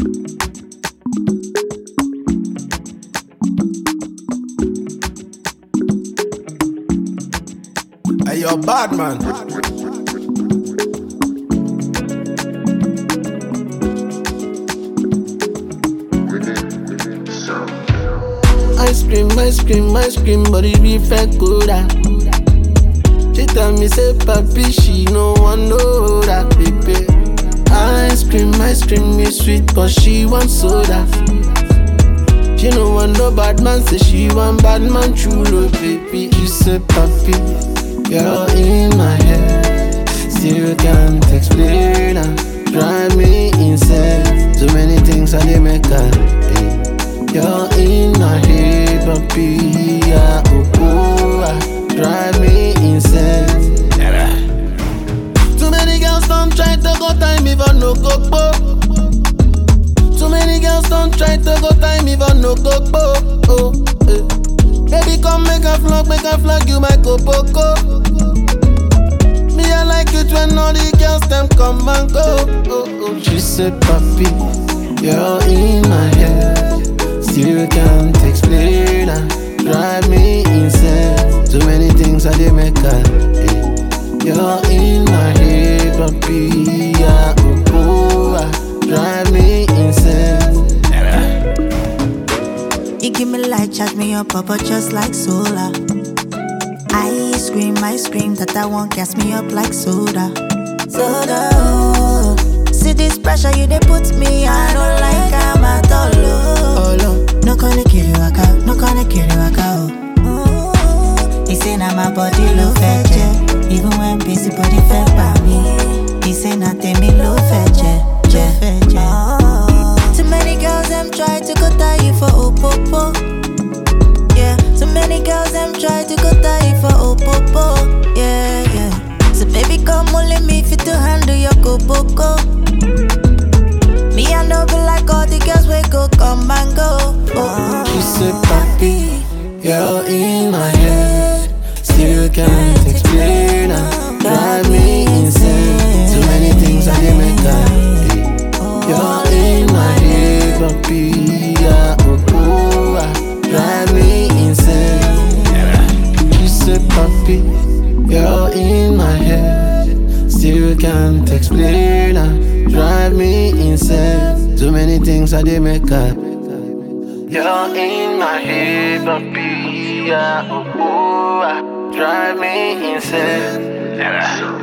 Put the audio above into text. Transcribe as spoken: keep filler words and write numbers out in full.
Hey, you're bad, man. Ice cream, ice cream, ice cream, but it be fake good. She tell me say papi, she no want know that baby. Ice cream, ice cream is sweet, but she want soda. She no want no bad man, say she want bad man chulo baby. She say papi, you're in my head, still can't explain her. Drive me insane, too many things I dey make her. eh. You're in my head, papi, yeah, oh, oh, ah. Drive me insane. Too many girls don't try to go time even no go. Too many girls don't try to go time even no go. Oh, eh. Baby, come make a vlog, make a flag you my kopoko. Me I like it when all the girls them come and go. Oh, oh. She said, papi, you're in my head, still can't explain her. Drive me insane, too many things I dey make her. eh. You're in my head, papi, yeah, oh, oh, ah. Drive me insane. You give me light, charge me up, papa, just like solar. Ice cream, ice cream, that I want gas me up like soda. Soda, oh. See this pressure you they put me, I don't like I'm at all. Oh. Oh, no. No gonna kill you, waka, no gonna kill you, waka, oh. He say now my body low fetch, even when busy body fed by me. He say nothing me low fetch, fetch, oh. Too many girls them try to go tie you for opopo. Yeah, too many girls them try to go tie you for opopo. Yeah, yeah. So baby come only me fit to handle your koboko. Me I know be like all the girls we go come and go. Oh. She said, papi, you're in my head, still can't explain her. Drive me insane, too many things I dey make her. eh. You're in my head, papi, yeah, oh, oh, ah. Drive me insane. She said, papi, you're in my head, still can't explain her. Drive me insane, too many things I dey make her. You're in my head, papi, yeah, oh, oh, ah. Drive me insane.